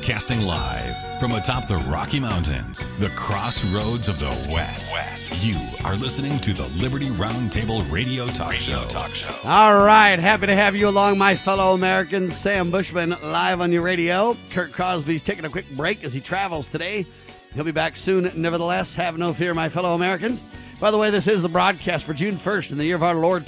Broadcasting live from atop the Rocky Mountains, the crossroads of the West. You are listening to the Liberty Roundtable Radio Talk Show. All right, happy to have you along, my fellow Americans. Sam Bushman live on your radio. Kurt Crosby's taking a quick break as he travels today. He'll be back soon. Nevertheless, have no fear, my fellow Americans. By the way, this is the broadcast for June 1st in the year of our Lord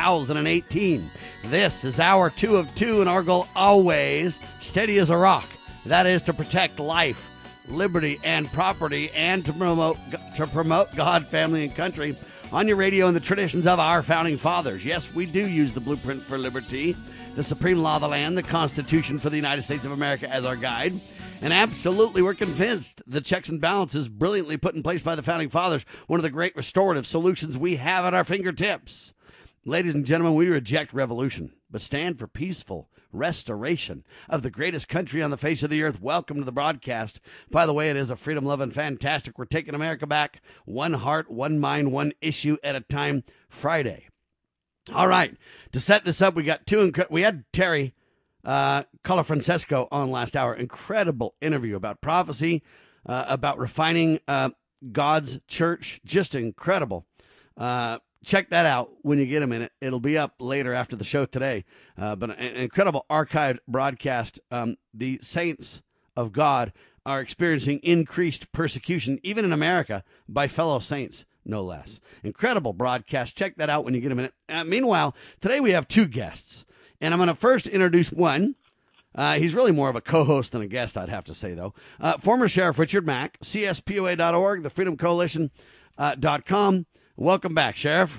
2018. This is hour 2 of 2, and our goal always, steady as a rock. That is to protect life, liberty, and property, and to promote God, family, and country on your radio and the traditions of our founding fathers. Yes, we do use the blueprint for liberty, the supreme law of the land, the Constitution for the United States of America as our guide. And absolutely, we're convinced the checks and balances brilliantly put in place by the Founding Fathers, one of the great restorative solutions we have at our fingertips. Ladies and gentlemen, we reject revolution, but stand for peaceful restoration of the greatest country on the face of the earth. Welcome to the broadcast. By the way, it is a freedom-loving fantastic. We're taking America back, one heart, one mind, one issue at a time, Friday. All right, to set this up, we had Terry Colafrancesco on last hour. Incredible interview about prophecy, about refining God's church. Just incredible. Check that out when you get a minute. It'll be up later after the show today. But an incredible archived broadcast. The saints of God are experiencing increased persecution, even in America, by fellow saints, no less. Incredible broadcast. Check that out when you get a minute. Meanwhile, today we have two guests. And I'm going to first introduce one. He's really more of a co-host than a guest, I'd have to say, though. Former Sheriff Richard Mack, CSPOA.org, thefreedomcoalition.com. Welcome back, Sheriff.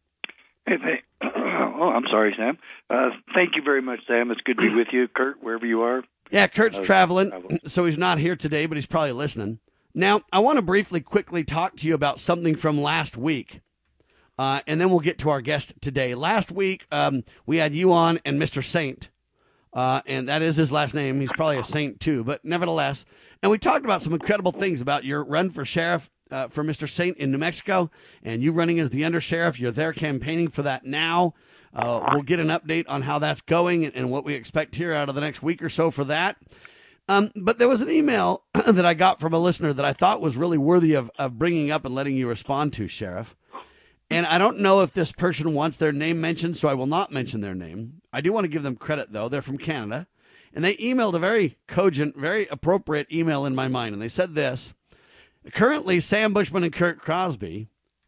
Hey, I'm sorry, Sam. Thank you very much, Sam. It's good to be with you, Kurt, wherever you are. Yeah, Kurt's traveling, so he's not here today, but he's probably listening. Now, I want to quickly talk to you about something from last week. And then we'll get to our guest today. Last week, we had you on and Mr. Saint, and that is his last name. He's probably a saint, too, but nevertheless. And we talked about some incredible things about your run for sheriff for Mr. Saint in New Mexico, and you running as the undersheriff. You're there campaigning for that now. We'll get an update on how that's going and what we expect here out of the next week or so for that. But there was an email that I got from a listener that I thought was really worthy of bringing up and letting you respond to, Sheriff. And I don't know if this person wants their name mentioned, so I will not mention their name. I do want to give them credit, though. They're from Canada. And they emailed a very cogent, very appropriate email in my mind. And they said this: currently, Sam Bushman and Kurt Crosby,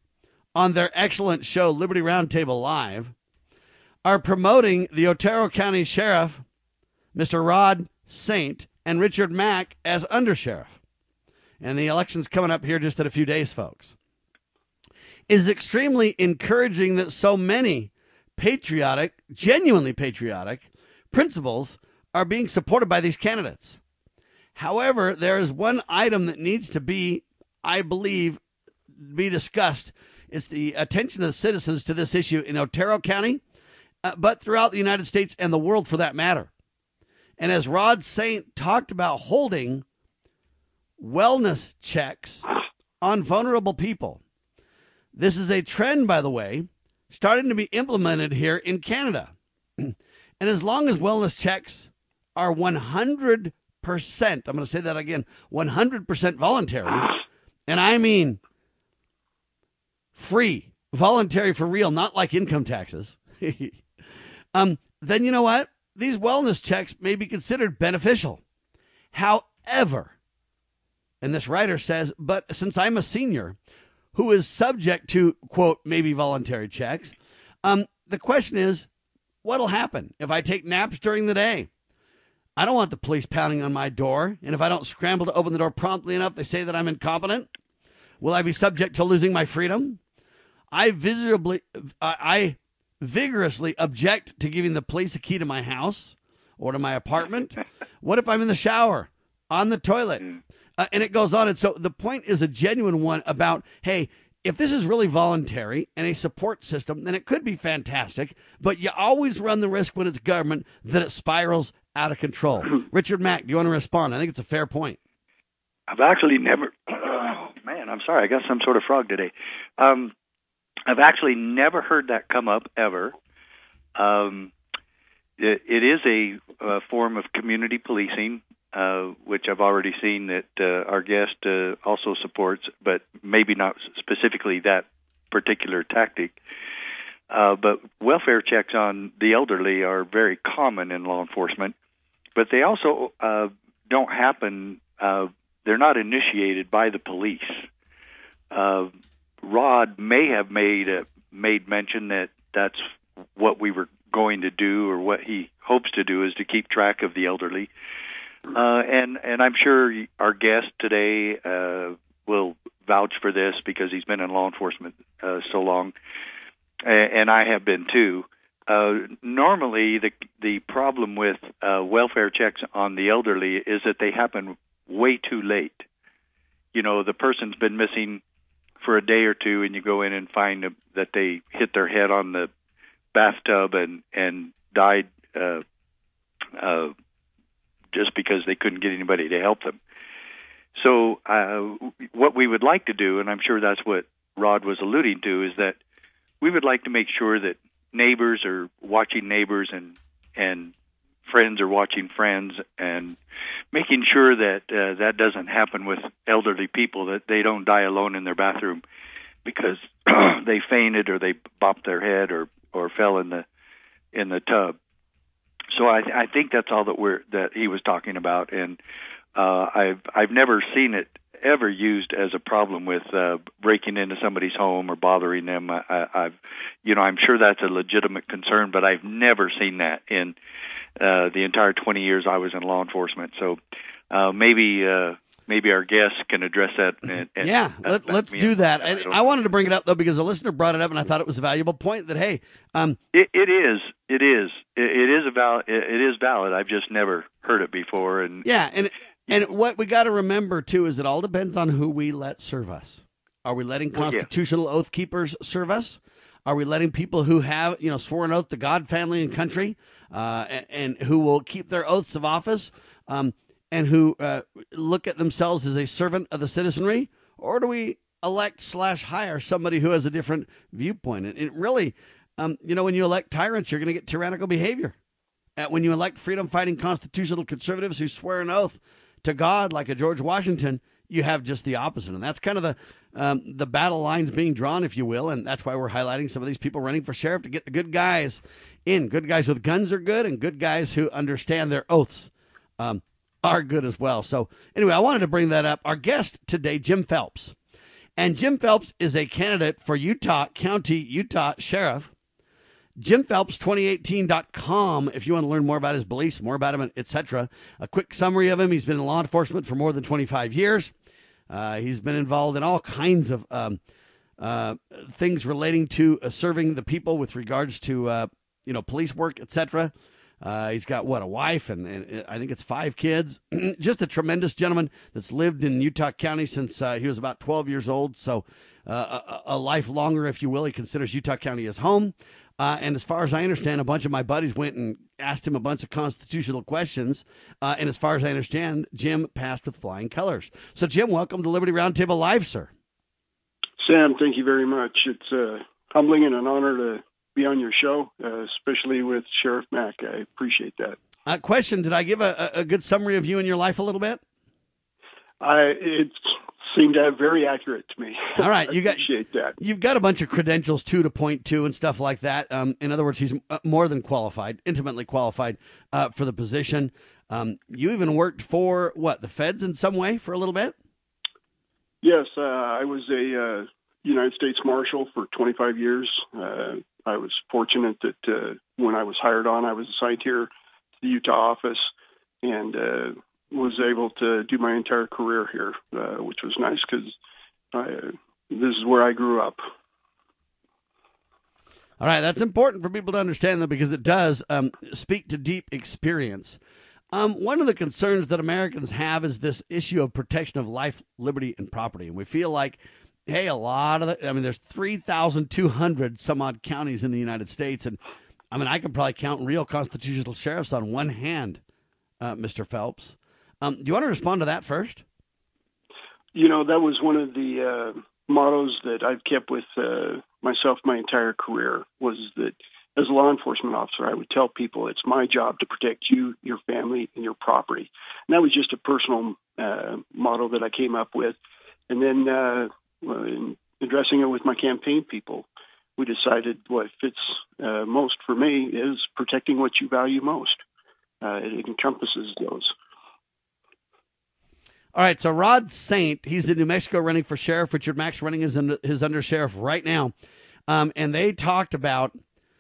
on their excellent show, Liberty Roundtable Live, are promoting the Otero County Sheriff, Mr. Rod Saint, and Richard Mack as undersheriff. And the election's coming up here just in a few days, folks. Is extremely encouraging that so many patriotic, genuinely patriotic principles are being supported by these candidates. However, there is one item that needs to be, I believe, be discussed. It's the attention of the citizens to this issue in Otero County, but throughout the United States and the world for that matter. And as Rod Saint talked about holding wellness checks on vulnerable people, this is a trend, by the way, starting to be implemented here in Canada. And as long as wellness checks are 100%, I'm going to say that again, 100% voluntary, and I mean free, voluntary for real, not like income taxes, then you know what? These wellness checks may be considered beneficial. However, and this writer says, but since I'm a senior who is subject to, quote, maybe voluntary checks, the question is, what'll happen if I take naps during the day? I don't want the police pounding on my door, and if I don't scramble to open the door promptly enough, they say that I'm incompetent. Will I be subject to losing my freedom? I vigorously object to giving the police a key to my house or to my apartment. What if I'm in the shower, on the toilet? And it goes on. And so the point is a genuine one about, hey, if this is really voluntary and a support system, then it could be fantastic. But you always run the risk when it's government that it spirals out of control. Richard Mack, do you want to respond? I think it's a fair point. I've actually never, oh, man, I'm sorry. I got some sort of frog today. I've actually never heard that come up ever. It is a form of community policing. which I've already seen that our guest also supports, but maybe not specifically that particular tactic. But welfare checks on the elderly are very common in law enforcement, but they also don't happen. They're not initiated by the police. Rod may have made mention that that's what we were going to do, or what he hopes to do, is to keep track of the elderly. And I'm sure our guest today will vouch for this because he's been in law enforcement so long, and I have been too. Normally, the problem with welfare checks on the elderly is that they happen way too late. You know, the person's been missing for a day or two, and you go in and find that they hit their head on the bathtub and died just because they couldn't get anybody to help them. So what we would like to do, and I'm sure that's what Rod was alluding to, is that we would like to make sure that neighbors are watching neighbors and friends are watching friends, and making sure that that doesn't happen with elderly people, that they don't die alone in their bathroom because they fainted or they bopped their head or fell in the tub. So I think that's all that he was talking about, and I've never seen it ever used as a problem with breaking into somebody's home or bothering them. I'm sure that's a legitimate concern, but I've never seen that in the entire 20 years I was in law enforcement. So maybe our guests can address that. Let's do that. And I wanted to bring it up though because a listener brought it up, and I thought it was a valuable point. That it is valid. I've just never heard it before. And what we got to remember, too, is it all depends on who we let serve us. Are we letting constitutional oath keepers serve us? Are we letting people who have, sworn oath to God, family, and country, and who will keep their oaths of office, and who look at themselves as a servant of the citizenry? Or do we elect/hire somebody who has a different viewpoint? And it really, when you elect tyrants, you're going to get tyrannical behavior. When you elect freedom-fighting constitutional conservatives who swear an oath to God, like a George Washington, you have just the opposite. And that's kind of the battle lines being drawn, if you will. And that's why we're highlighting some of these people running for sheriff to get the good guys in. Good guys with guns are good, and good guys who understand their oaths are good as well. So anyway, I wanted to bring that up. Our guest today, Jim Phelps. And Jim Phelps is a candidate for Utah County, Utah Sheriff. JimPhelps2018.com if you want to learn more about his beliefs, more about him, etc. A quick summary of him. He's been in law enforcement for more than 25 years. He's been involved in all kinds of things relating to serving the people with regards to, police work, etc. He's got, a wife and I think it's 5 kids. Just a tremendous gentleman that's lived in Utah County since he was about 12 years old. So a life longer, if you will. He considers Utah County his home. And as far as I understand, a bunch of my buddies went and asked him a bunch of constitutional questions. And as far as I understand, Jim passed with flying colors. So, Jim, welcome to Liberty Roundtable Live, sir. Sam, thank you very much. It's humbling and an honor to be on your show, especially with Sheriff Mack. I appreciate that. Question, did I give a good summary of you and your life a little bit? It seemed very accurate to me. All right, appreciate that. You've got a bunch of credentials too to point to and stuff like that. In other words, he's more than qualified, intimately qualified for the position. You even worked for the feds in some way for a little bit. Yes, I was a United States Marshal for 25 years. I was fortunate that when I was hired on, I was assigned here to the Utah office and was able to do my entire career here, which was nice because this is where I grew up. All right, that's important for people to understand, though, because it does speak to deep experience. One of the concerns that Americans have is this issue of protection of life, liberty, and property. And we feel like, hey, a lot of there's 3,200 some odd counties in the United States. And I can probably count real constitutional sheriffs on one hand, Mr. Phelps. Do you want to respond to that first? That was one of the mottos that I've kept with myself my entire career, was that as a law enforcement officer, I would tell people it's my job to protect you, your family, and your property. And that was just a personal motto that I came up with. And then in addressing it with my campaign people, we decided what fits most for me is protecting what you value most. It encompasses those. All right, so Rod Saint, he's in New Mexico running for sheriff. Richard Mack's running his undersheriff right now. And they talked about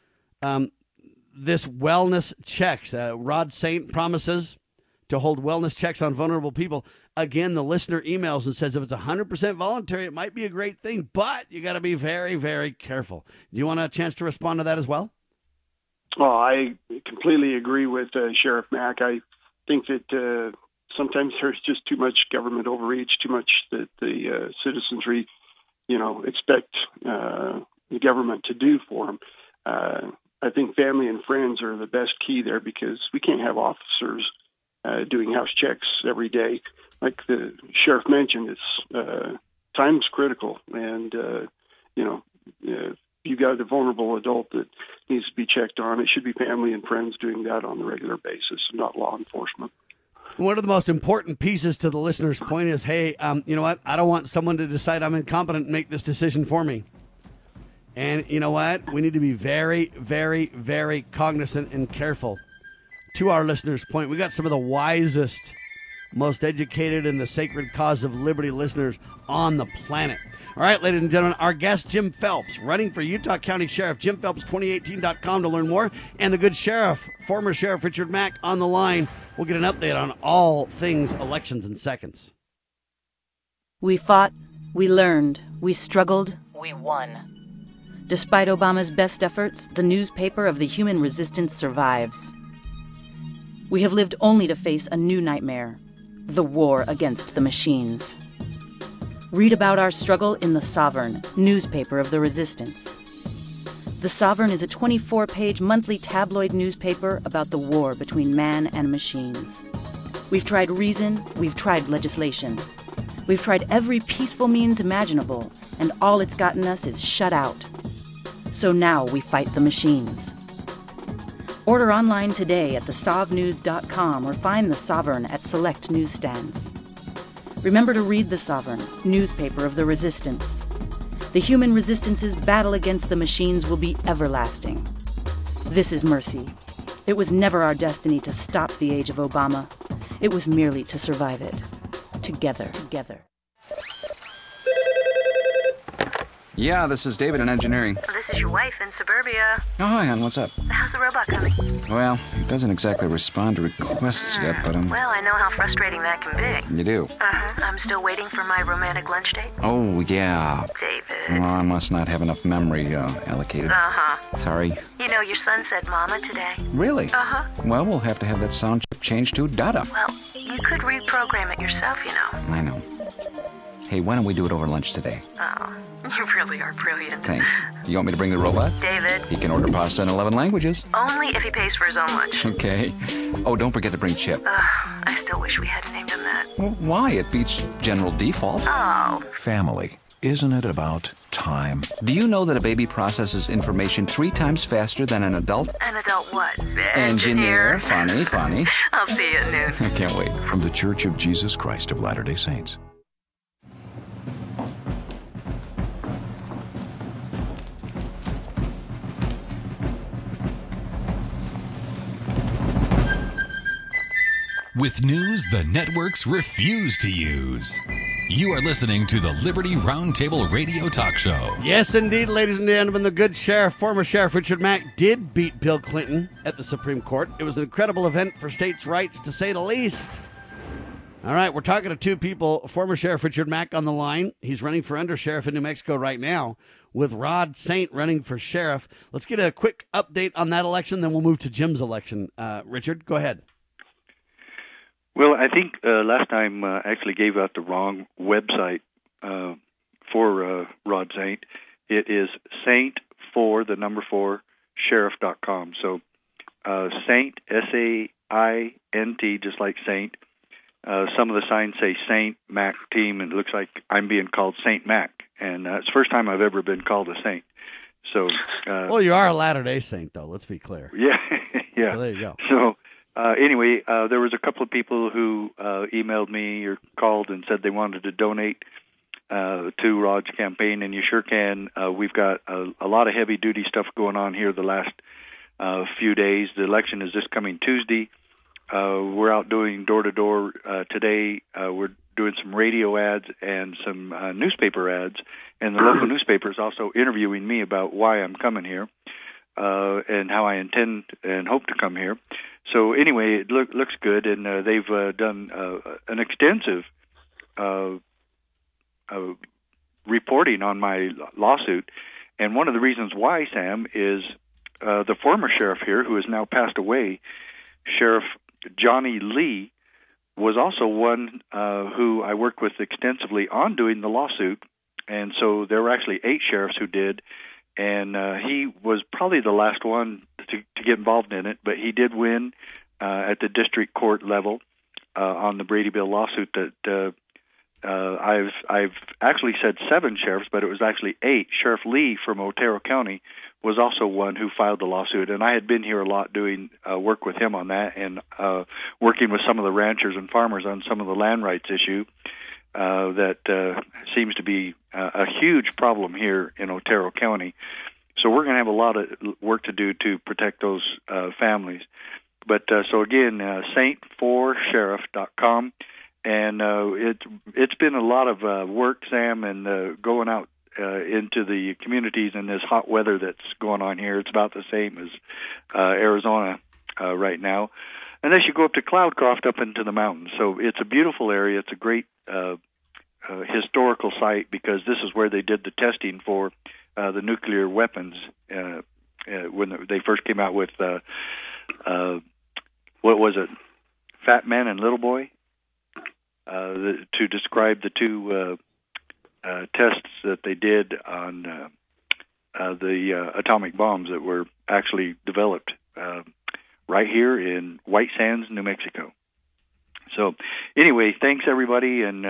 this wellness checks. Rod Saint promises to hold wellness checks on vulnerable people. Again, the listener emails and says if it's 100% voluntary, it might be a great thing, but you got to be very, very careful. Do you want a chance to respond to that as well? Well, I completely agree with Sheriff Mack. I think that sometimes there's just too much government overreach, too much that the citizenry, expect the government to do for them. I think family and friends are the best key there, because we can't have officers doing house checks every day. Like the sheriff mentioned, it's time's critical, and if you got a vulnerable adult that needs to be checked on, it should be family and friends doing that on a regular basis, not law enforcement. One of the most important pieces to the listener's point is, hey, you know what? I don't want someone to decide I'm incompetent and make this decision for me. And you know what? We need to be very, very, very cognizant and careful. To our listener's point, we got some of the wisest, most educated in the sacred cause of liberty listeners on the planet. All right, ladies and gentlemen, our guest, Jim Phelps, running for Utah County Sheriff. JimPhelps2018.com to learn more. And the good sheriff, former Sheriff Richard Mack, on the line. We'll get an update on all things elections in seconds. We fought, we learned, we struggled, we won. Despite Obama's best efforts, the newspaper of the human resistance survives. We have lived only to face a new nightmare, the war against the machines. Read about our struggle in The Sovereign, newspaper of the resistance. The Sovereign is a 24-page monthly tabloid newspaper about the war between man and machines. We've tried reason, we've tried legislation. We've tried every peaceful means imaginable, and all it's gotten us is shut out. So now we fight the machines. Order online today at thesovnews.com or find The Sovereign at select newsstands. Remember to read The Sovereign, newspaper of the resistance. The human resistance's battle against the machines will be everlasting. This is mercy. It was never our destiny to stop the age of Obama. It was merely to survive it. Together. Yeah, this is David in engineering. This is your wife in suburbia. Oh, hi, hon. What's up? How's the robot coming? Well, it doesn't exactly respond to requests yet, but Well, I know how frustrating that can be. You do? I'm still waiting for my romantic lunch date. Oh, yeah. David. Well, I must not have enough memory allocated. Sorry. You know, your son said mama today. Really? Well, we'll have to have that sound chip changed to Dada. Well, you could reprogram it yourself, you know. I know. Hey, why don't we do it over lunch today? Oh, you really are brilliant. Thanks. You want me to bring the robot? David. He can order pasta in 11 languages. Only if he pays for his own lunch. Okay. Oh, don't forget to bring Chip. I still wish we hadn't named him that. Well, why? It beats general default. Oh. Family. Isn't it about time? Do you know that a baby processes information 3 times faster than an adult? An adult what? Engineer. Funny. I'll see you at noon. I can't wait. From the Church of Jesus Christ of Latter-day Saints. With news the networks refuse to use. You are listening to the Liberty Roundtable Radio Talk Show. Yes, indeed, ladies and gentlemen, the good sheriff, former Sheriff Richard Mack, did beat Bill Clinton at the Supreme Court. It was an incredible event for states' rights, to say the least. All right, we're talking to 2 people. Former Sheriff Richard Mack on the line. He's running for undersheriff in New Mexico right now, with Rod Saint running for sheriff. Let's get a quick update on that election, then we'll move to Jim's election. Richard, go ahead. Well, I think last time actually gave out the wrong website for Rod Saint. It is saint4, sheriff.com. So Saint, S-A-I-N-T, just like Saint. Some of the signs say Saint Mac Team, and it looks like I'm being called Saint Mac. And it's the first time I've ever been called a saint. So, well, you are a Latter-day Saint, though. Let's be clear. Yeah, yeah. So there you go. So anyway, there was a couple of people who emailed me or called and said they wanted to donate to Rod's campaign, and you sure can. We've got a lot of heavy-duty stuff going on here the last few days. The election is this coming Tuesday. We're out doing door-to-door today. We're doing some radio ads and some newspaper ads, and the local newspaper is also interviewing me about why I'm coming here and how I intend and hope to come here. So anyway, it looks good, and they've done an extensive reporting on my lawsuit. And one of the reasons why, Sam, is the former sheriff here, who has now passed away, Sheriff Johnny Lee, was also one who I worked with extensively on doing the lawsuit. And so there were actually 8 sheriffs who did, and he was probably the last one to get involved in it, but he did win at the district court level on the Brady Bill lawsuit. That I've actually said 7 sheriffs, but it was actually 8. Sheriff Lee from Otero County was also one who filed the lawsuit, and I had been here a lot doing work with him on that, and working with some of the ranchers and farmers on some of the land rights issue that seems to be a huge problem here in Otero County. So we're going to have a lot of work to do to protect those families. But so again, saint4sheriff.com, and it's been a lot of work, Sam, and going out into the communities in this hot weather that's going on here. It's about the same as Arizona right now. Unless you go up to Cloudcroft up into the mountains. So it's a beautiful area. It's a great historical site because this is where they did the testing for the nuclear weapons when they first came out with, what was it, Fat Man and Little Boy, to describe the two tests that they did on the atomic bombs that were actually developed right here in White Sands, New Mexico. So, anyway, thanks everybody, and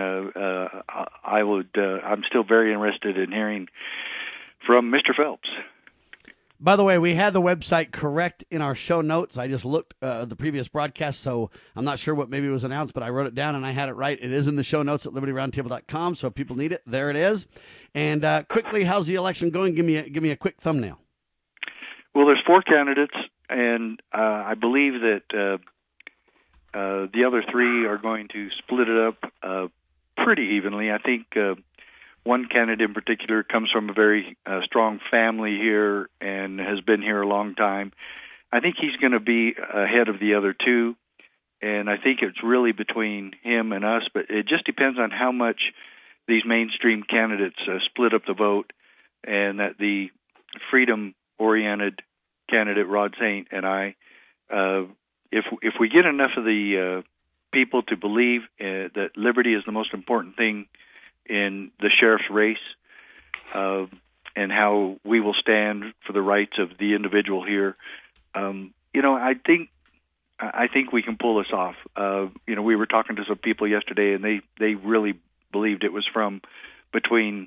I'm still very interested in hearing from Mr. Phelps. By the way, we had the website correct in our show notes. I just looked the previous broadcast, so I'm not sure what maybe was announced, but I wrote it down and I had it right. It is in the show notes at libertyroundtable.com, so if people need it, there it is. And quickly, how's the election going? Give me a quick thumbnail. Well, there's 4 candidates, and I believe that the other 3 are going to split it up pretty evenly. I think one candidate in particular comes from a very strong family here and has been here a long time. I think he's going to be ahead of the other 2, and I think it's really between him and us, but it just depends on how much these mainstream candidates split up the vote, and that the freedom-oriented candidate, Rod Saint, and I, if we get enough of the people to believe that liberty is the most important thing in the sheriff's race, and how we will stand for the rights of the individual here, I think we can pull this off. We were talking to some people yesterday, and they really believed it was from between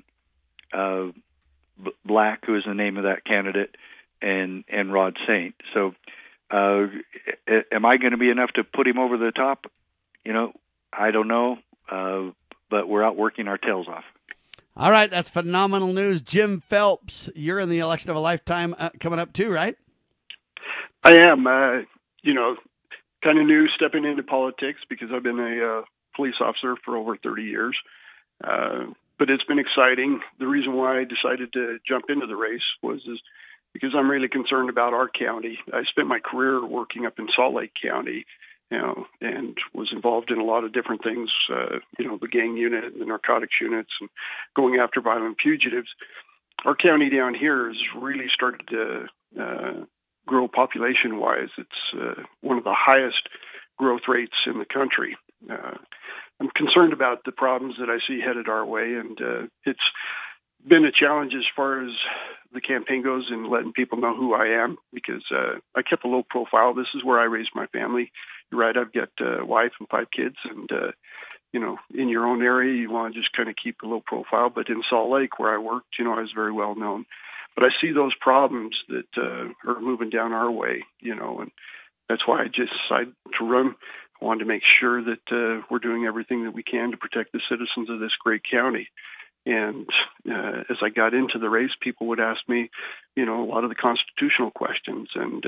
Black, who is the name of that candidate, and Rod Saint. So, am I going to be enough to put him over the top? I don't know, but we're out working our tails off. All right, that's phenomenal news. Jim Phelps, you're in the election of a lifetime coming up too, right? I am. Kind of new stepping into politics because I've been a police officer for over 30 years. But it's been exciting. The reason why I decided to jump into the race was because I'm really concerned about our county. I spent my career working up in Salt Lake County, and was involved in a lot of different things, the gang unit and the narcotics units and going after violent fugitives. Our county down here has really started to grow population-wise. It's one of the highest growth rates in the country. I'm concerned about the problems that I see headed our way, and it's been a challenge as far as the campaign goes and letting people know who I am, because I kept a low profile. This is where I raised my family. You're right, I've got a wife and 5 kids, and in your own area, you want to just kind of keep a low profile. But in Salt Lake, where I worked, I was very well known. But I see those problems that are moving down our way, and that's why I just decided to run. I wanted to make sure that we're doing everything that we can to protect the citizens of this great county. And as I got into the race, people would ask me, a lot of the constitutional questions. And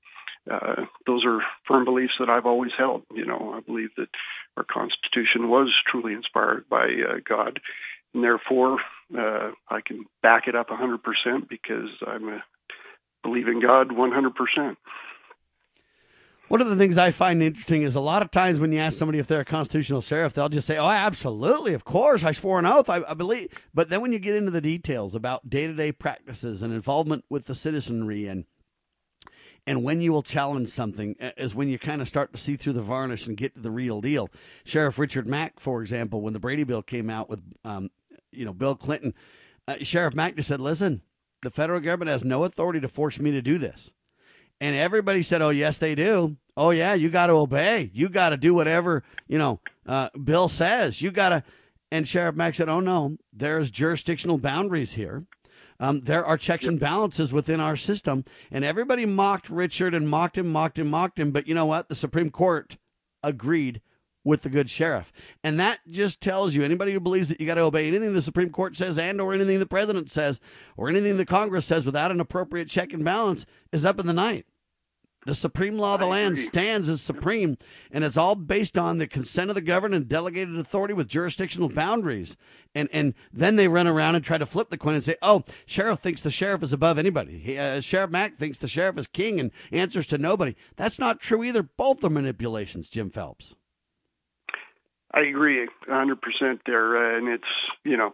those are firm beliefs that I've always held. I believe that our Constitution was truly inspired by God. And therefore, I can back it up 100% because I believe in God 100%. One of the things I find interesting is a lot of times when you ask somebody if they're a constitutional sheriff, they'll just say, oh, absolutely, of course, I swore an oath, I believe. But then when you get into the details about day-to-day practices and involvement with the citizenry and when you will challenge something is when you kind of start to see through the varnish and get to the real deal. Sheriff Richard Mack, for example, when the Brady bill came out with, Bill Clinton, Sheriff Mack just said, listen, the federal government has no authority to force me to do this. And everybody said, oh, yes, they do. Oh, yeah, you got to obey. You got to do whatever, Bill says. You got to. And Sheriff Mack said, oh, no, there's jurisdictional boundaries here. There are checks and balances within our system. And everybody mocked Richard and mocked him. But you know what? The Supreme Court agreed with the good sheriff. And that just tells you, anybody who believes that you got to obey anything the Supreme Court says and or anything the president says or anything the Congress says without an appropriate check and balance is up in the night. The supreme law of the land stands as supreme, and it's all based on the consent of the governed and delegated authority with jurisdictional boundaries. And then they run around and try to flip the coin and say, oh, sheriff thinks the sheriff is above anybody. Sheriff Mack thinks the sheriff is king and answers to nobody. That's not true either. Both are manipulations, Jim Phelps. I agree 100% there. And it's,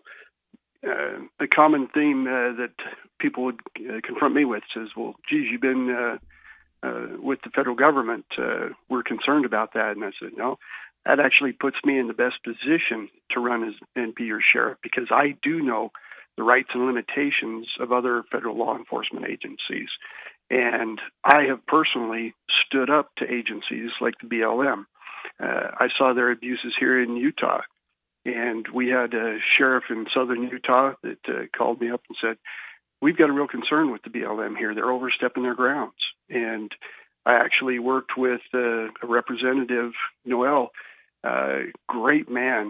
a common theme that people would confront me with says, well, geez, you've been with the federal government. We're concerned about that. And I said, no, that actually puts me in the best position to run and be your sheriff because I do know the rights and limitations of other federal law enforcement agencies. And I have personally stood up to agencies like the BLM. I saw their abuses here in Utah. And we had a sheriff in southern Utah that called me up and said, we've got a real concern with the BLM here. They're overstepping their grounds. And I actually worked with a representative, Noel, great man,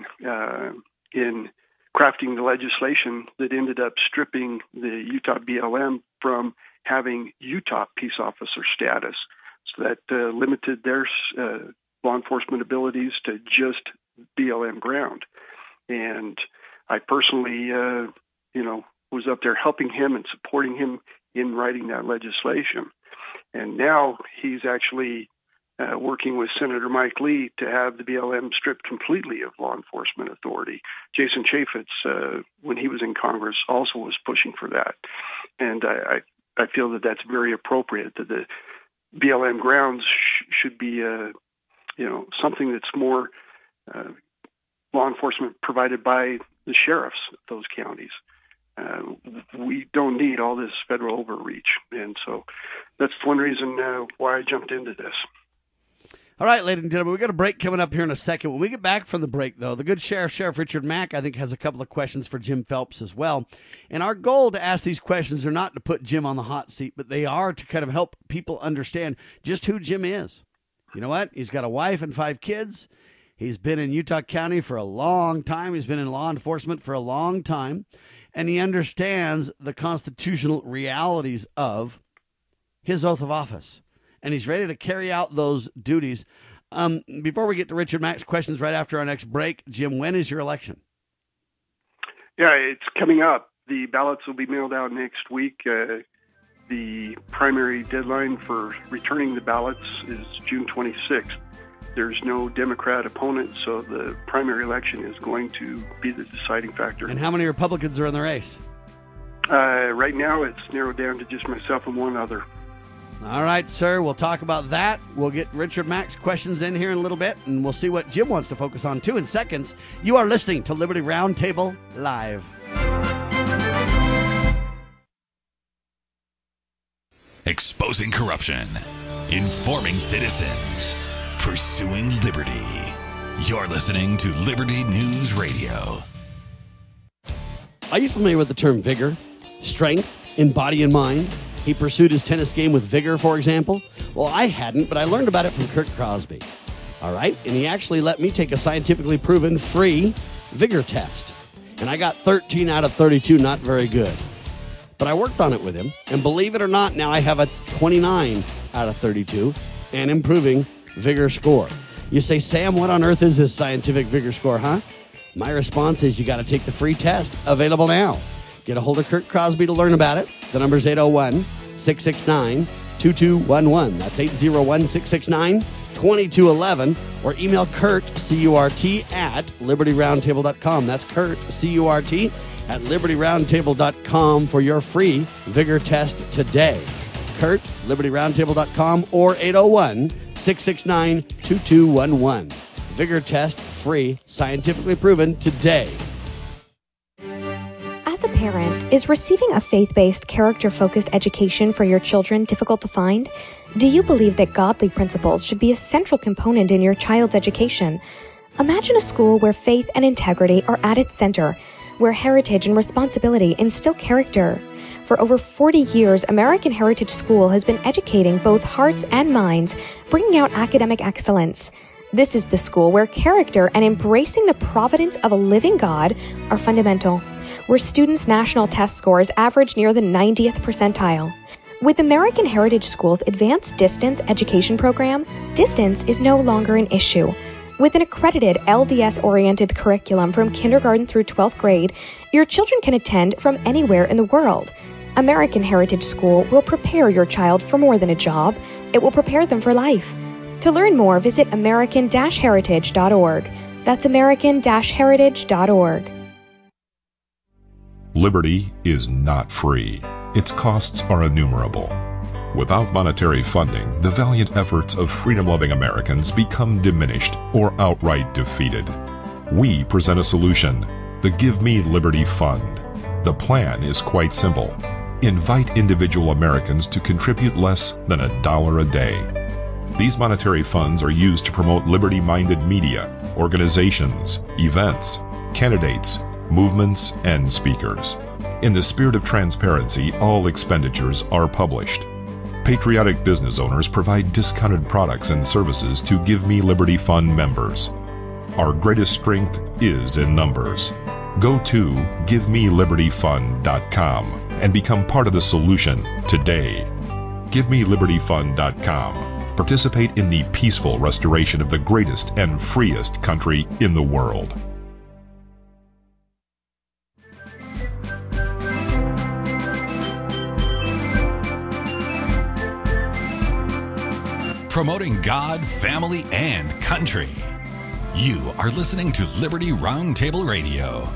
in crafting the legislation that ended up stripping the Utah BLM from having Utah peace officer status. So that limited their law enforcement abilities to just BLM ground. And I personally, was up there helping him and supporting him in writing that legislation. And now he's actually working with Senator Mike Lee to have the BLM stripped completely of law enforcement authority. Jason Chaffetz, when he was in Congress, also was pushing for that. And I feel that that's very appropriate, that the BLM grounds should be, something that's more law enforcement provided by the sheriffs of those counties. We don't need all this federal overreach. And so that's one reason why I jumped into this. All right, ladies and gentlemen, we've got a break coming up here in a second. When we get back from the break, though, the good Sheriff Richard Mack, I think, has a couple of questions for Jim Phelps as well. And our goal to ask these questions are not to put Jim on the hot seat, but they are to kind of help people understand just who Jim is. You know what? He's got a wife and 5 kids. He's been in Utah County for a long time. He's been in law enforcement for a long time. And he understands the constitutional realities of his oath of office. And he's ready to carry out those duties. Before we get to Richard Mack's questions right after our next break, Jim, when is your election? Yeah, it's coming up. The ballots will be mailed out next week. The primary deadline for returning the ballots is June 26th. There's no Democrat opponent, so the primary election is going to be the deciding factor. And how many Republicans are in the race? Right now, it's narrowed down to just myself and one other. All right, sir. We'll talk about that. We'll get Richard Mack's questions in here in a little bit, and we'll see what Jim wants to focus on, too, in seconds. You are listening to Liberty Roundtable Live. Exposing corruption, informing citizens, pursuing liberty. You're listening to Liberty News Radio. Are you familiar with the term vigor, strength in body and mind? He pursued his tennis game with vigor, for example. Well, I hadn't, but I learned about it from Kurt Crosby. All right? And he actually let me take a scientifically proven free vigor test. And I got 13 out of 32, not very good. But I worked on it with him, and believe it or not, now I have a 29 out of 32 and improving vigor score. You say, Sam, what on earth is this scientific vigor score, huh? My response is you got to take the free test, available now. Get a hold of Kurt Crosby to learn about it. The number's 801-669-2211. That's 801-669-2211. Or email Kurt, C-U-R-T, at LibertyRoundtable.com. That's Kurt, C-U-R-T, at LibertyRoundtable.com for your free vigor test today. Kurt, LibertyRoundtable.com, or 801-669-2211. Vigor test, free, scientifically proven today. As a parent, is receiving a faith-based, character-focused education for your children difficult to find? Do you believe that godly principles should be a central component in your child's education? Imagine a school where faith and integrity are at its center, where heritage and responsibility instill character. For over 40 years, American Heritage School has been educating both hearts and minds, bringing out academic excellence. This is the school where character and embracing the providence of a living God are fundamental, where students' national test scores average near the 90th percentile. With American Heritage School's Advanced Distance Education Program, distance is no longer an issue. With an accredited LDS-oriented curriculum from kindergarten through 12th grade, your children can attend from anywhere in the world. American Heritage School will prepare your child for more than a job. It will prepare them for life. To learn more, visit American-Heritage.org. That's American-Heritage.org. Liberty is not free. Its costs are innumerable. Without monetary funding, the valiant efforts of freedom-loving Americans become diminished or outright defeated. We present a solution, the Give Me Liberty Fund. The plan is quite simple. Invite individual Americans to contribute less than $1 a day. These monetary funds are used to promote liberty-minded media, organizations, events, candidates, movements, and speakers. In the spirit of transparency, all expenditures are published. Patriotic business owners provide discounted products and services to Give Me Liberty Fund members. Our greatest strength is in numbers. Go to GiveMeLibertyFund.com and become part of the solution today. GiveMeLibertyFund.com. Participate in the peaceful restoration of the greatest and freest country in the world. Promoting God, family, and country. You are listening to Liberty Roundtable Radio.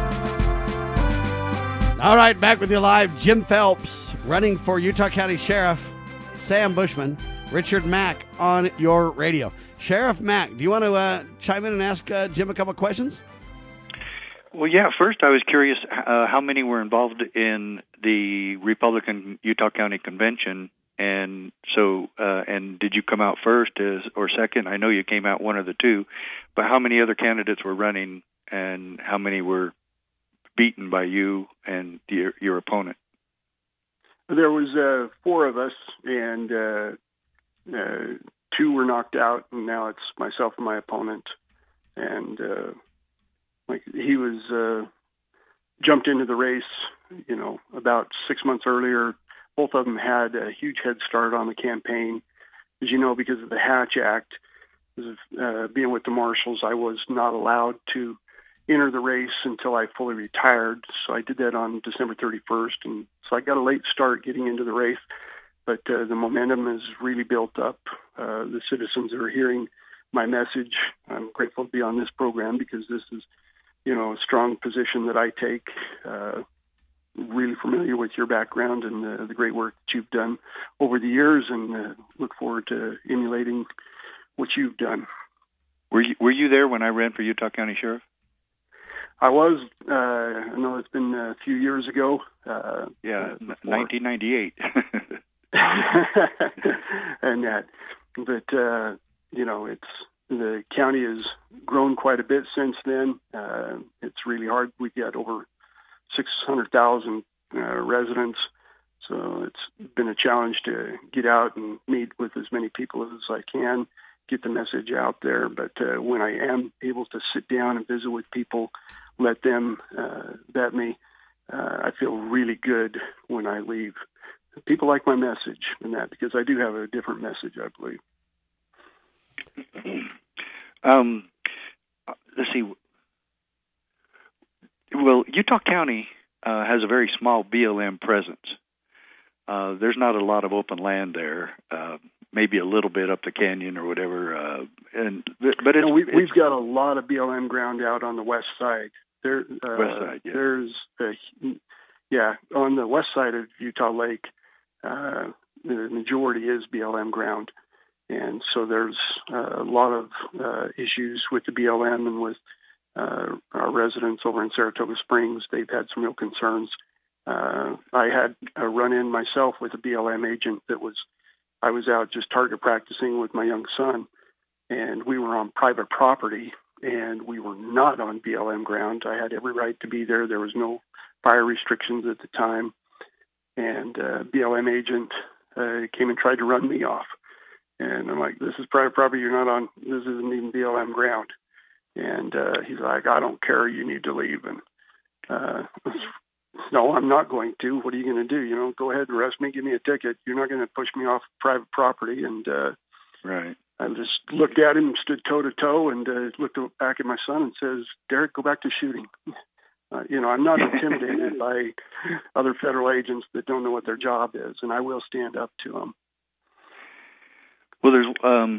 All right, back with you live. Jim Phelps running for Utah County Sheriff. Sam Bushman, Richard Mack on your radio. Sheriff Mack, do you want to chime in and ask Jim a couple of questions? Well, yeah. First, I was curious how many were involved in the Republican Utah County Convention, and so and did you come out first or second? I know you came out one of the two, but how many other candidates were running, and how many were beaten by you and your opponent? There was 4 of us, and 2 were knocked out, and now it's myself and my opponent. And he was jumped into the race, about 6 months earlier. Both of them had a huge head start on the campaign. As you know, because of the Hatch Act, being with the Marshals, I was not allowed to enter the race until I fully retired. So I did that on December 31st. And so I got a late start getting into the race, but the momentum has really built up. The citizens are hearing my message. I'm grateful to be on this program because this is, a strong position that I take. Really familiar with your background and the great work that you've done over the years, and look forward to emulating what you've done. Were you there when I ran for Utah County Sheriff? I was. I know it's been a few years ago. 1998. And that, but it's The county has grown quite a bit since then. It's really hard. We've got over 600,000 residents, so it's been a challenge to get out and meet with as many people as I can, get the message out there. But when I am able to sit down and visit with people, let them vet me, I feel really good when I leave. People like my message and that, because I do have a different message, I believe. Let's see. Well, Utah County has a very small BLM presence. There's not a lot of open land there. Maybe a little bit up the canyon or whatever. But we've got a lot of BLM ground out on the west side. West side, yeah. There's on the west side of Utah Lake, the majority is BLM ground. And so there's a lot of issues with the BLM and with our residents over in Saratoga Springs. They've had some real concerns. I had a run-in myself with a BLM agent I was out just target practicing with my young son, and we were on private property, and we were not on BLM ground. I had every right to be there. There was no fire restrictions at the time. And BLM agent came and tried to run me off. And I'm like, this is private property. You're not on. This isn't even BLM ground. And he's like, I don't care. You need to leave. And no, I'm not going to. What are you going to do? Go ahead and arrest me. Give me a ticket. You're not going to push me off private property. And right. I just looked at him, stood toe to toe, and looked back at my son and says, Derek, go back to shooting. I'm not intimidated by other federal agents that don't know what their job is, and I will stand up to them. Well, there's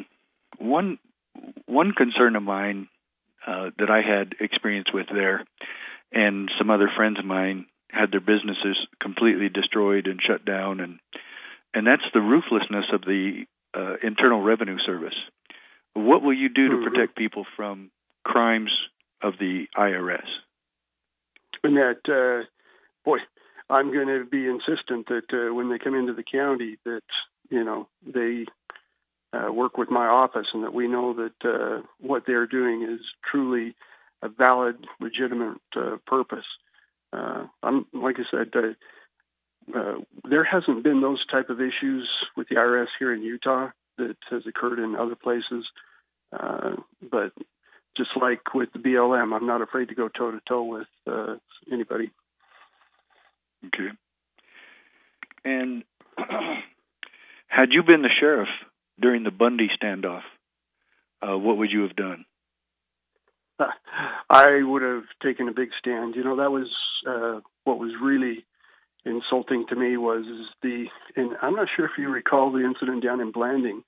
one concern of mine that I had experience with there, and some other friends of mine had their businesses completely destroyed and shut down, and that's the ruthlessness of the Internal Revenue Service. What will you do to protect people from crimes of the IRS? And that, I'm going to be insistent that when they come into the county that, they work with my office and that we know that what they're doing is truly a valid, legitimate purpose. Like I said, there hasn't been those type of issues with the IRS here in Utah that has occurred in other places. But just like with the BLM, I'm not afraid to go toe-to-toe with anybody. Okay. And had you been the sheriff during the Bundy standoff, what would you have done? I would have taken a big stand. That was what was really insulting to me and I'm not sure if you recall the incident down in Blanding.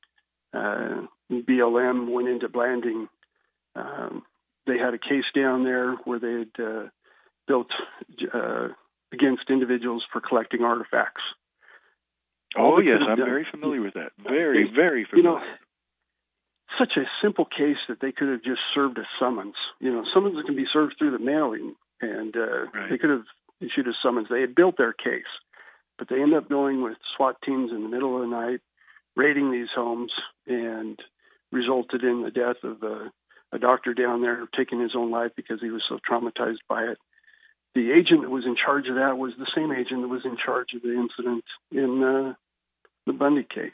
BLM went into Blanding. They had a case down there where they had built against individuals for collecting artifacts. Oh, yes, I'm very familiar with that. Very, very familiar. Such a simple case that they could have just served a summons. Summons can be served through the mailing, and right. They could have issued a summons. They had built their case, but they ended up going with SWAT teams in the middle of the night, raiding these homes, and resulted in the death of a doctor down there taking his own life because he was so traumatized by it. The agent that was in charge of that was the same agent that was in charge of the incident in the Bundy case.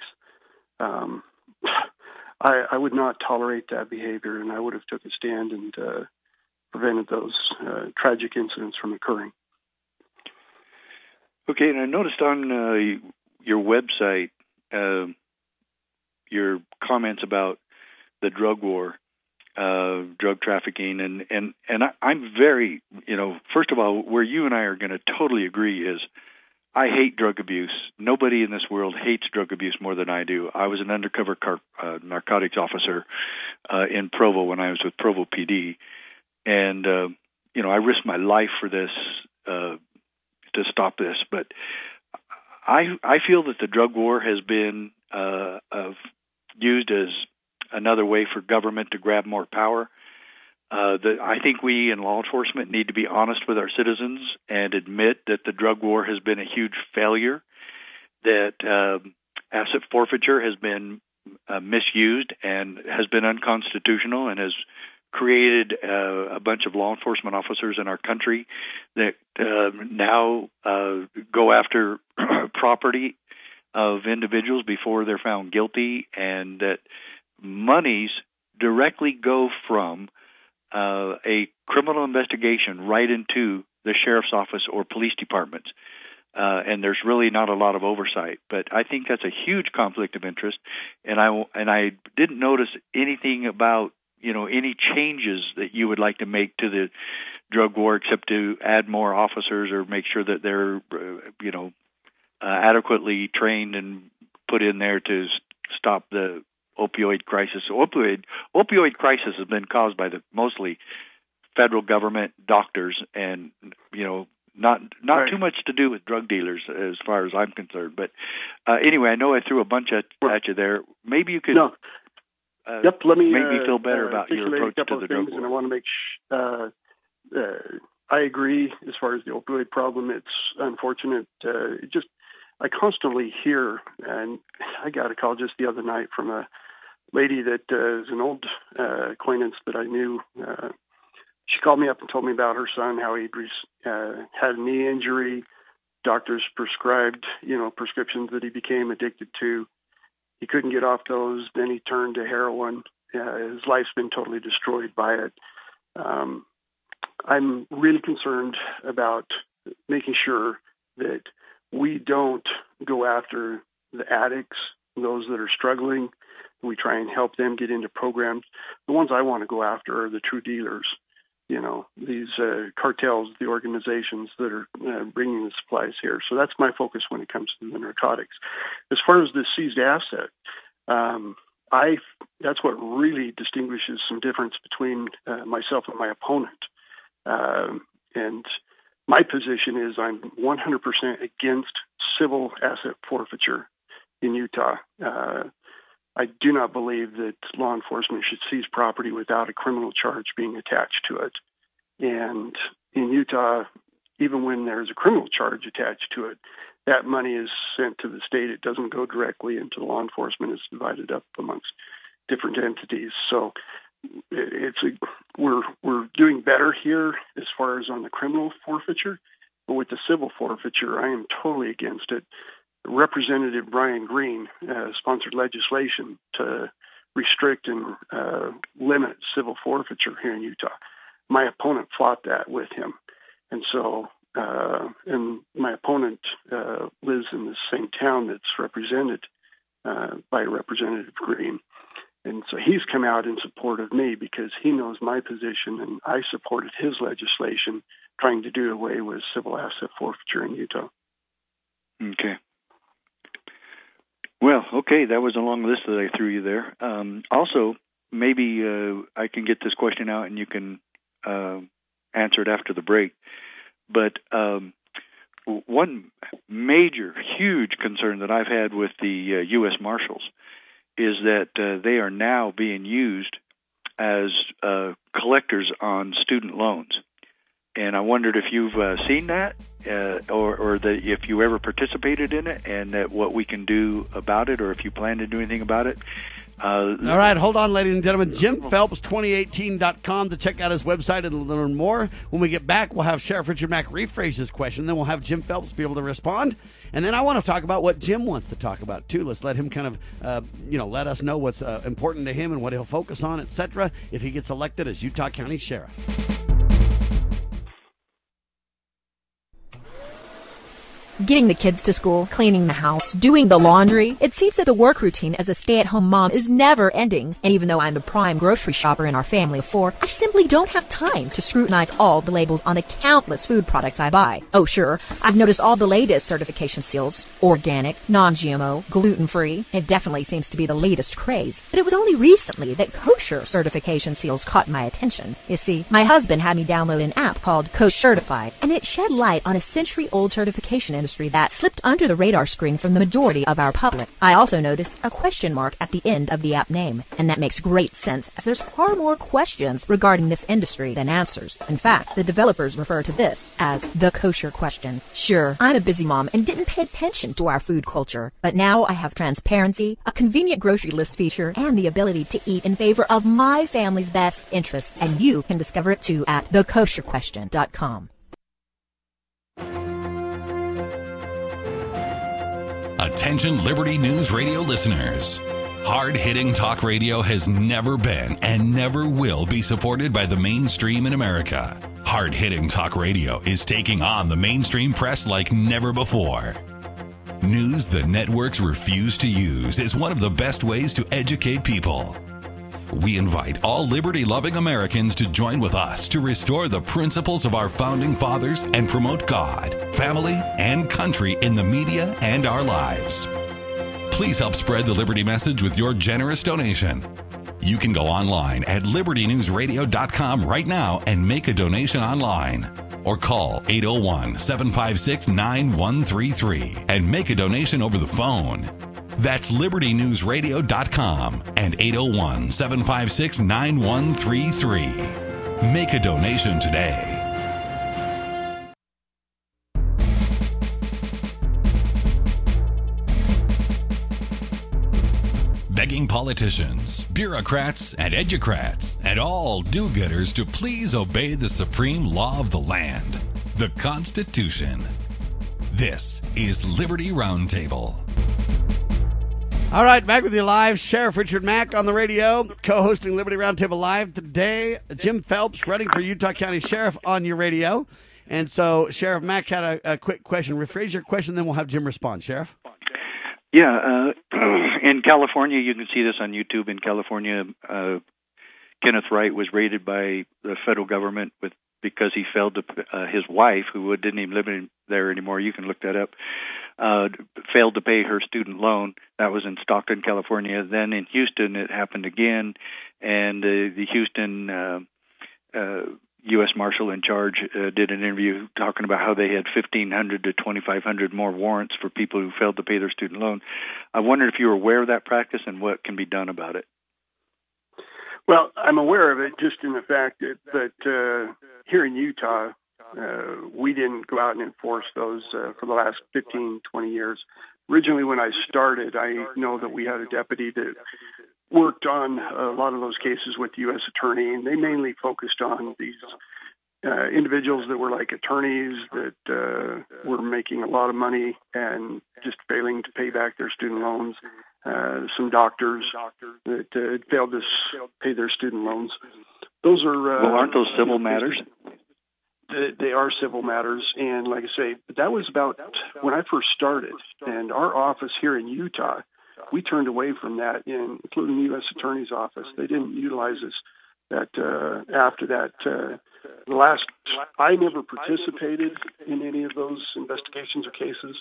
I would not tolerate that behavior, and I would have took a stand and prevented those tragic incidents from occurring. Okay, and I noticed on your website your comments about the drug war, drug trafficking, and I'm very, first of all, where you and I are going to totally agree is I hate drug abuse. Nobody in this world hates drug abuse more than I do. I was an undercover narcotics officer in Provo when I was with Provo PD, and I risked my life for this to stop this. But I feel that the drug war has been used as another way for government to grab more power. I think we in law enforcement need to be honest with our citizens and admit that the drug war has been a huge failure, that asset forfeiture has been misused and has been unconstitutional and has created a bunch of law enforcement officers in our country that now go after property of individuals before they're found guilty, and that monies directly go from a criminal investigation right into the sheriff's office or police departments. And there's really not a lot of oversight. But I think that's a huge conflict of interest, and I didn't notice anything about any changes that you would like to make to the drug war, except to add more officers or make sure that they're adequately trained and put in there to stop the opioid crisis. Opioid crisis has been caused by the mostly federal government, doctors, and not right. Too much to do with drug dealers as far as I'm concerned. But anyway, I know I threw a bunch at you there. Maybe you could let me make me feel better about your approach to the drug war. And I want to make I agree as far as the opioid problem. It's unfortunate. I constantly hear, and I got a call just the other night from a lady that is an old acquaintance that I knew. She called me up and told me about her son, how he'd had a knee injury. Doctors prescribed, prescriptions that he became addicted to. He couldn't get off those. Then he turned to heroin. His life's been totally destroyed by it. I'm really concerned about making sure that we don't go after the addicts, those that are struggling. We try and help them get into programs. The ones I want to go after are the true dealers. These cartels, the organizations that are bringing the supplies here. So that's my focus when it comes to the narcotics. As far as the seized asset, that's what really distinguishes some difference between myself and my opponent. And my position is I'm 100% against civil asset forfeiture in Utah. I do not believe that law enforcement should seize property without a criminal charge being attached to it. And in Utah, even when there's a criminal charge attached to it, that money is sent to the state. It doesn't go directly into law enforcement. It's divided up amongst different entities. So we're doing better here as far as on the criminal forfeiture, but with the civil forfeiture, I am totally against it. Representative Brian Green sponsored legislation to restrict and limit civil forfeiture here in Utah. My opponent fought that with him. And so, and my opponent lives in the same town that's represented by Representative Green. And so he's come out in support of me because he knows my position, and I supported his legislation trying to do away with civil asset forfeiture in Utah. Okay. Well, okay, that was a long list that I threw you there. Also, maybe I can get this question out and you can answer it after the break. But one major, huge concern that I've had with the U.S. Marshals is that they are now being used as collectors on student loans. And I wondered if you've seen that, or that if you ever participated in it, and that what we can do about it, or if you plan to do anything about it. All right, hold on, ladies and gentlemen. JimPhelps2018.com to check out his website and learn more. When we get back, we'll have Sheriff Richard Mack rephrase his question. Then we'll have Jim Phelps be able to respond. And then I want to talk about what Jim wants to talk about, too. Let's let him kind of, let us know what's important to him and what he'll focus on, etc., if he gets elected as Utah County Sheriff. Getting the kids to school, cleaning the house, doing the laundry. It seems that the work routine as a stay-at-home mom is never ending. And even though I'm the prime grocery shopper in our family of 4, I simply don't have time to scrutinize all the labels on the countless food products I buy. Oh, sure, I've noticed all the latest certification seals. Organic, non-GMO, gluten-free. It definitely seems to be the latest craze. But it was only recently that kosher certification seals caught my attention. You see, my husband had me download an app called Kosher Certified, and it shed light on a century-old certification industry industry that slipped under the radar screen from the majority of our public. I also noticed a question mark at the end of the app name, and that makes great sense as there's far more questions regarding this industry than answers. In fact, the developers refer to this as the kosher question. Sure, I'm a busy mom and didn't pay attention to our food culture, but now I have transparency, a convenient grocery list feature, and the ability to eat in favor of my family's best interests, and you can discover it too at thekosherquestion.com. Attention Liberty News Radio listeners. Hard-hitting talk radio has never been and never will be supported by the mainstream in America. Hard-hitting talk radio is taking on the mainstream press like never before. News the networks refuse to use is one of the best ways to educate people. We invite all liberty-loving Americans to join with us to restore the principles of our founding fathers and promote God, family, and country in the media and our lives. Please help spread the Liberty message with your generous donation. You can go online at libertynewsradio.com right now and make a donation online. Or call 801-756-9133 and make a donation over the phone. That's libertynewsradio.com and 801-756-9133. Make a donation today. Begging politicians, bureaucrats, and educrats, and all do-gooders to please obey the supreme law of the land, the Constitution. This is Liberty Roundtable. All right, back with you live. Sheriff Richard Mack on the radio, co-hosting Liberty Roundtable Live today. Jim Phelps running for Utah County Sheriff on your radio. And so Sheriff Mack had a quick question. Rephrase your question, then we'll have Jim respond. Sheriff? Yeah, in California, you can see this on YouTube. In California, Kenneth Wright was raided by the federal government because he failed to his wife, who didn't even live there anymore. You can look that up. Failed to pay her student loan. That was in Stockton, California. Then in Houston, it happened again, and the Houston U.S. Marshal in charge did an interview talking about how they had 1,500 to 2,500 more warrants for people who failed to pay their student loan. I wondered if you were aware of that practice and what can be done about it. Well, I'm aware of it just in the fact that here in Utah, we didn't go out and enforce those for the last 15, 20 years. Originally, when I started, I know that we had a deputy that worked on a lot of those cases with the U.S. Attorney, and they mainly focused on these individuals that were like attorneys that were making a lot of money and just failing to pay back their student loans. Some doctors that failed to pay their student loans. Those are well, aren't those civil matters? They are civil matters, and like I say, that was about when I first started. And our office here in Utah, we turned away from that, including the U.S. Attorney's Office. They didn't utilize us. After that, I never participated in any of those investigations or cases.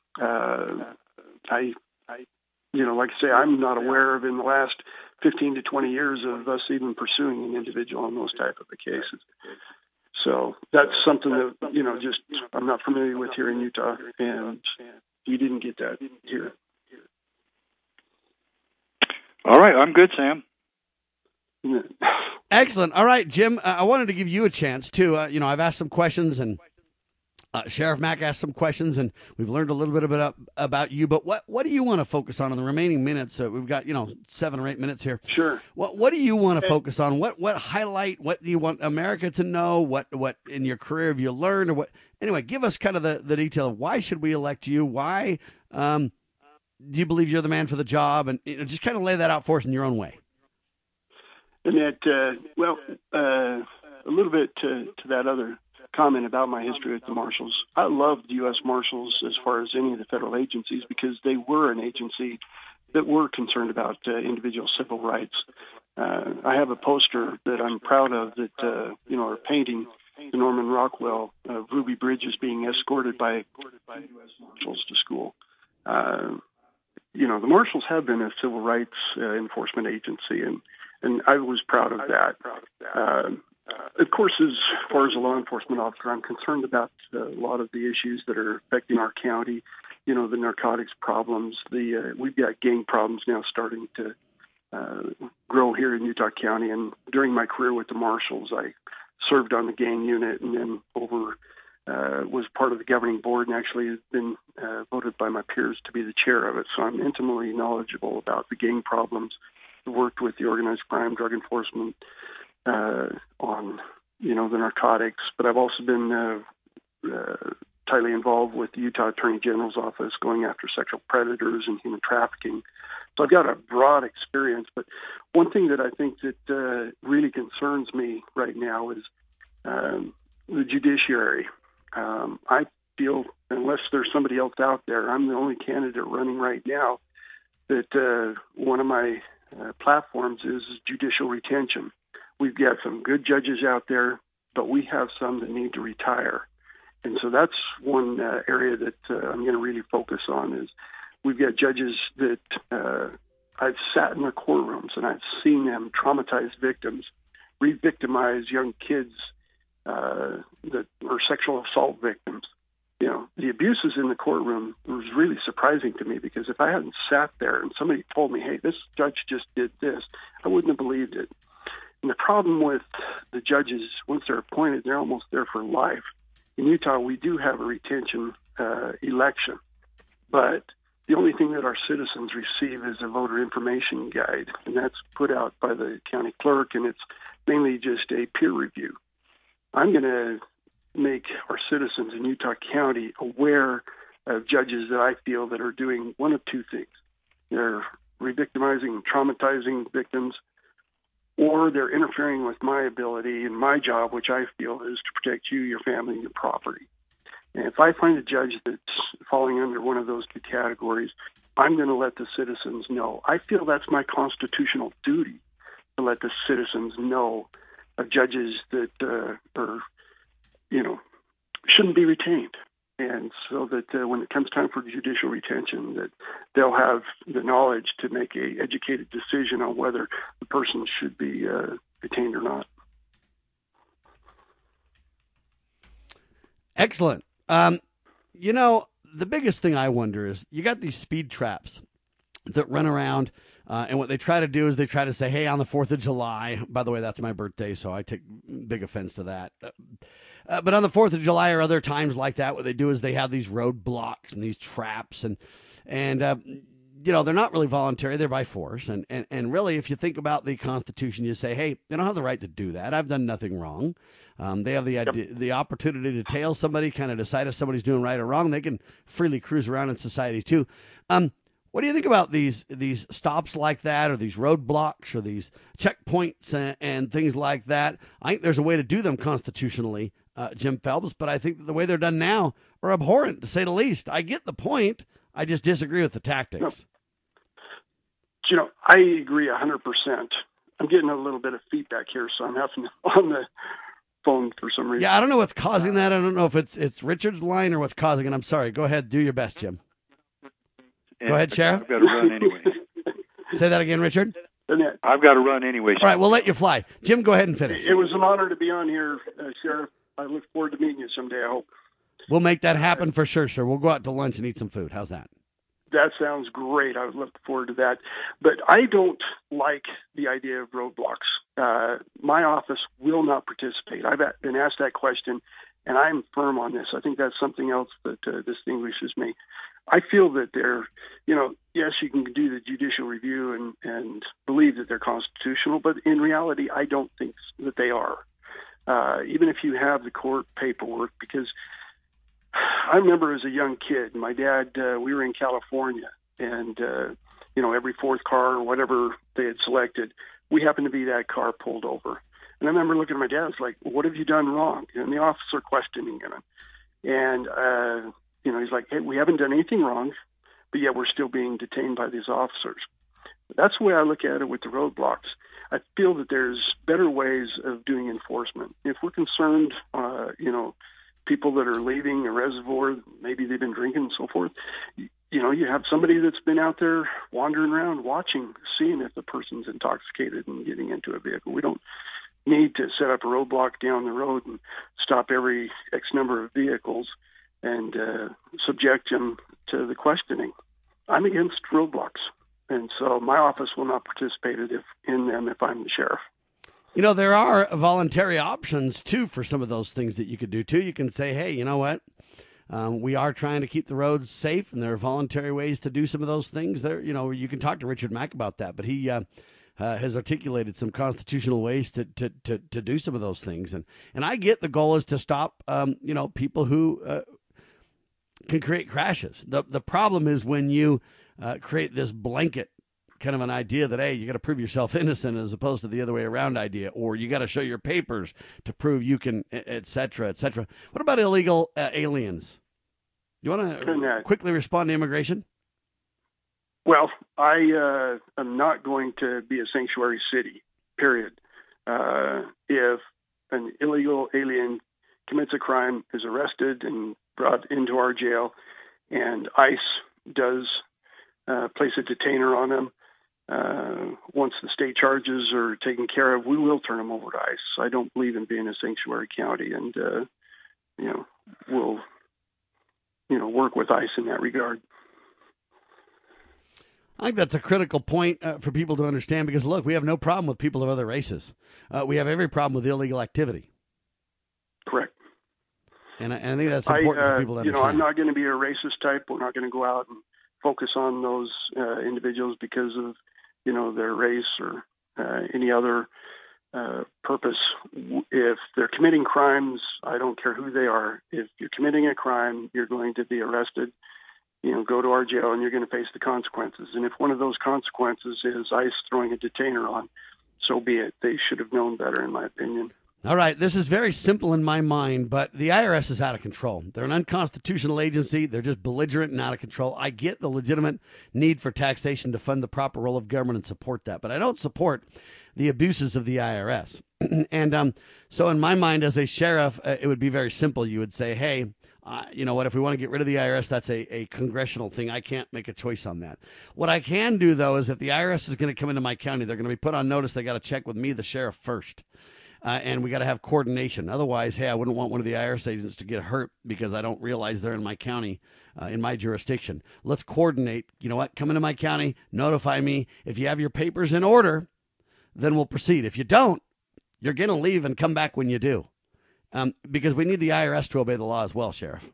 Like I say, I'm not aware of in the last 15 to 20 years of us even pursuing an individual on those type of cases. So that's something that, just I'm not familiar with here in Utah, and you didn't get that here. All right, I'm good, Sam. Excellent. All right, Jim, I wanted to give you a chance, too. I've asked some questions, and Sheriff Mack asked some questions, and we've learned a little bit about you. But what do you want to focus on in the remaining minutes? We've got 7 or 8 minutes here. Sure. What do you want to focus on? What highlight? What do you want America to know? What in your career have you learned? Or what? Anyway, give us kind of the detail of why should we elect you? Why do you believe you're the man for the job? And just kind of lay that out for us in your own way. And that a little bit to that other comment about my history with the Marshals. I loved the U.S. Marshals as far as any of the federal agencies because they were an agency that were concerned about individual civil rights. I have a poster that I'm proud of that, are painting the Norman Rockwell of Ruby Bridges being escorted by U.S. Marshals to school. The Marshals have been a civil rights enforcement agency, and I was proud of that. Of course, as far as a law enforcement officer, I'm concerned about a lot of the issues that are affecting our county. You know, the narcotics problems. We've got gang problems now starting to grow here in Utah County. And during my career with the Marshals, I served on the gang unit, and then was part of the governing board, and actually has been voted by my peers to be the chair of it. So I'm intimately knowledgeable about the gang problems. I've worked with the organized crime, drug enforcement on, the narcotics, but I've also been tightly involved with the Utah Attorney General's office going after sexual predators and human trafficking. So I've got a broad experience, but one thing that I think that really concerns me right now is the judiciary. I feel, unless there's somebody else out there, I'm the only candidate running right now, that one of my platforms is judicial retention. We've got some good judges out there, but we have some that need to retire. And so that's one area that I'm going to really focus on is we've got judges that I've sat in their courtrooms and I've seen them traumatize victims, re-victimize young kids that are sexual assault victims. The abuses in the courtroom was really surprising to me, because if I hadn't sat there and somebody told me, hey, this judge just did this, I wouldn't have believed it. And the problem with the judges, once they're appointed, they're almost there for life. In Utah, we do have a retention election, but the only thing that our citizens receive is a voter information guide, and that's put out by the county clerk, and it's mainly just a peer review. I'm going to make our citizens in Utah County aware of judges that I feel that are doing one of two things. They're re-victimizing and traumatizing victims, or they're interfering with my ability and my job, which I feel is to protect you, your family, and your property. And if I find a judge that's falling under one of those two categories, I'm going to let the citizens know. I feel that's my constitutional duty, to let the citizens know of judges that shouldn't be retained. And so that when it comes time for judicial retention, that they'll have the knowledge to make an educated decision on whether the person should be retained or not. Excellent. The biggest thing I wonder is you got these speed traps that run around, and what they try to do is they try to say, hey, on the 4th of July, by the way, that's my birthday, so I take big offense to that. But on the 4th of July or other times like that, what they do is they have these roadblocks and these traps, and they're not really voluntary. They're by force. And really, if you think about the Constitution, you say, hey, they don't have the right to do that. I've done nothing wrong. They have the opportunity to tail somebody, kind of decide if somebody's doing right or wrong. They can freely cruise around in society, too. What do you think about these stops like that, or these roadblocks, or these checkpoints and things like that? I think there's a way to do them constitutionally, Jim Phelps, but I think that the way they're done now are abhorrent, to say the least. I get the point. I just disagree with the tactics. I agree 100%. I'm getting a little bit of feedback here, so I'm having on the phone for some reason. Yeah, I don't know what's causing that. I don't know if it's Richard's line or what's causing it. I'm sorry. Go ahead. Do your best, Jim. Go ahead, Sheriff. I've got to run anyway. Say that again, Richard. I've got to run anyway. All right, we'll let you fly. Jim, go ahead and finish. It was an honor to be on here, Sheriff. I look forward to meeting you someday, I hope. We'll make that happen for sure, sir. We'll go out to lunch and eat some food. How's that? That sounds great. I would look forward to that. But I don't like the idea of roadblocks. My office will not participate. I've been asked that question, and I'm firm on this. I think that's something else that distinguishes me. I feel that yes, you can do the judicial review and believe that they're constitutional, but in reality, I don't think that they are. Even if you have the court paperwork, because I remember as a young kid, my dad, we were in California, and, every fourth car or whatever they had selected, we happened to be that car pulled over. And I remember looking at my dad, I was like, what have you done wrong? And the officer questioning him. And, he's like, hey, we haven't done anything wrong, but yet we're still being detained by these officers. That's the way I look at it with the roadblocks. I feel that there's better ways of doing enforcement. If we're concerned, people that are leaving a reservoir, maybe they've been drinking and so forth, you have somebody that's been out there wandering around watching, seeing if the person's intoxicated and getting into a vehicle. We don't need to set up a roadblock down the road and stop every X number of vehicles and subject them to the questioning. I'm against roadblocks, and so my office will not participate in them if I'm the sheriff. You know, there are voluntary options, too, for some of those things that you could do, too. You can say, hey, you know what? We are trying to keep the roads safe, and there are voluntary ways to do some of those things. There, you know, you can talk to Richard Mack about that, but he has articulated some constitutional ways to do some of those things. And I get the goal is to stop, people who can create crashes. The problem is when you create this blanket kind of an idea that, hey, you got to prove yourself innocent as opposed to the other way around idea, or you got to show your papers to prove you can, et cetera, et cetera. What about illegal aliens? You want to quickly respond to immigration? Well, I am not going to be a sanctuary city, period. If an illegal alien commits a crime, is arrested and brought into our jail, and ICE does place a detainer on them, once the state charges are taken care of, we will turn them over to ICE. I don't believe in being a sanctuary county, and we'll work with ICE in that regard. I think that's a critical point for people to understand because, look, we have no problem with people of other races. We have every problem with illegal activity. Correct. And I think that's important for people to understand. I'm not going to be a racist type. We're not going to go out and focus on those individuals because of their race or any other purpose. If they're committing crimes, I don't care who they are. If you're committing a crime, you're going to be arrested, go to our jail, and you're going to face the consequences. And if one of those consequences is ICE throwing a detainer on, so be it. They should have known better, in my opinion. All right, this is very simple in my mind, but the IRS is out of control. They're an unconstitutional agency. They're just belligerent and out of control. I get the legitimate need for taxation to fund the proper role of government and support that, but I don't support the abuses of the IRS. And so in my mind, as a sheriff, it would be very simple. You would say, hey, you know what, if we want to get rid of the IRS, that's a congressional thing. I can't make a choice on that. What I can do, though, is if the IRS is going to come into my county, they're going to be put on notice. They got to check with me, the sheriff, first. And we got to have coordination. Otherwise, hey, I wouldn't want one of the IRS agents to get hurt because I don't realize they're in my county, in my jurisdiction. Let's coordinate. You know what? Come into my county, notify me. If you have your papers in order, then we'll proceed. If you don't, you're going to leave and come back when you do. Because we need the IRS to obey the law as well, Sheriff.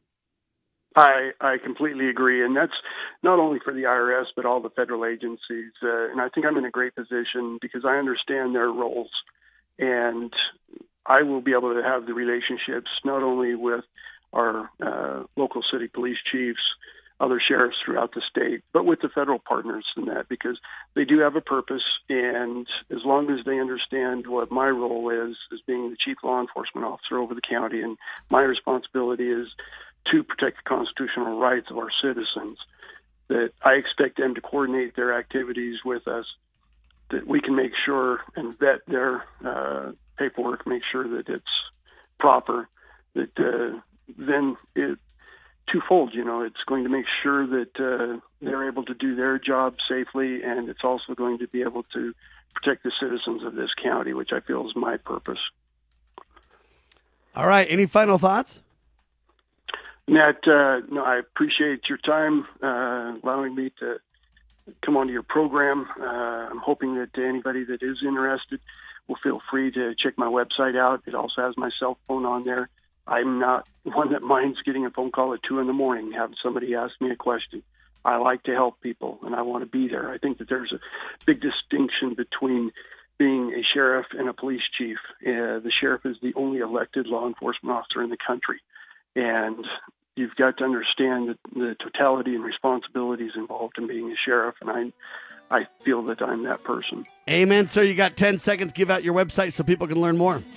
I completely agree. And that's not only for the IRS, but all the federal agencies. And I think I'm in a great position because I understand their roles. And I will be able to have the relationships not only with our local city police chiefs, other sheriffs throughout the state, but with the federal partners in that, because they do have a purpose. And as long as they understand what my role is as being the chief law enforcement officer over the county, and my responsibility is to protect the constitutional rights of our citizens, that I expect them to coordinate their activities with us, that we can make sure and vet their paperwork, make sure that it's proper, that then it twofold, it's going to make sure that they're able to do their job safely, and it's also going to be able to protect the citizens of this county, which I feel is my purpose. All right. Any final thoughts? Nat, no, I appreciate your time, allowing me to come onto your program. I'm hoping that anybody that is interested will feel free to check my website out. It also has my cell phone on there. I'm not one that minds getting a phone call at 2 a.m, having somebody ask me a question. I like to help people, and I want to be there. I think that there's a big distinction between being a sheriff and a police chief. The sheriff is the only elected law enforcement officer in the country, and you've got to understand the totality and responsibilities involved in being a sheriff, and I feel that I'm that person. Amen. So you got 10 seconds. Give out your website so people can learn more.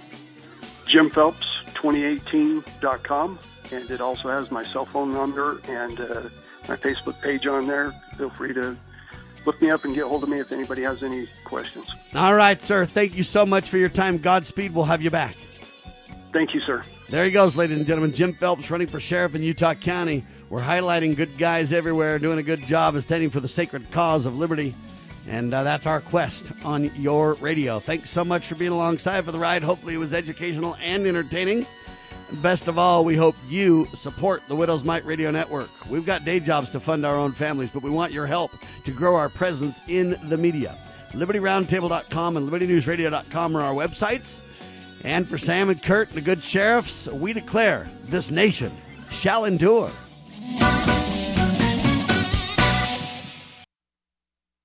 JimPhelps2018.com, and it also has my cell phone number and my Facebook page on there. Feel free to look me up and get hold of me if anybody has any questions. All right, sir. Thank you so much for your time. Godspeed. We'll have you back. Thank you, sir. There he goes, ladies and gentlemen. Jim Phelps, running for sheriff in Utah County. We're highlighting good guys everywhere, doing a good job and standing for the sacred cause of liberty And that's our quest on your radio. Thanks so much for being alongside for the ride. Hopefully it was educational and entertaining. And best of all, we hope you support the Widow's Might Radio Network. We've got day jobs to fund our own families, but we want your help to grow our presence in the media. LibertyRoundtable.com and LibertyNewsRadio.com are our websites. And for Sam and Kurt and the good sheriffs, we declare this nation shall endure.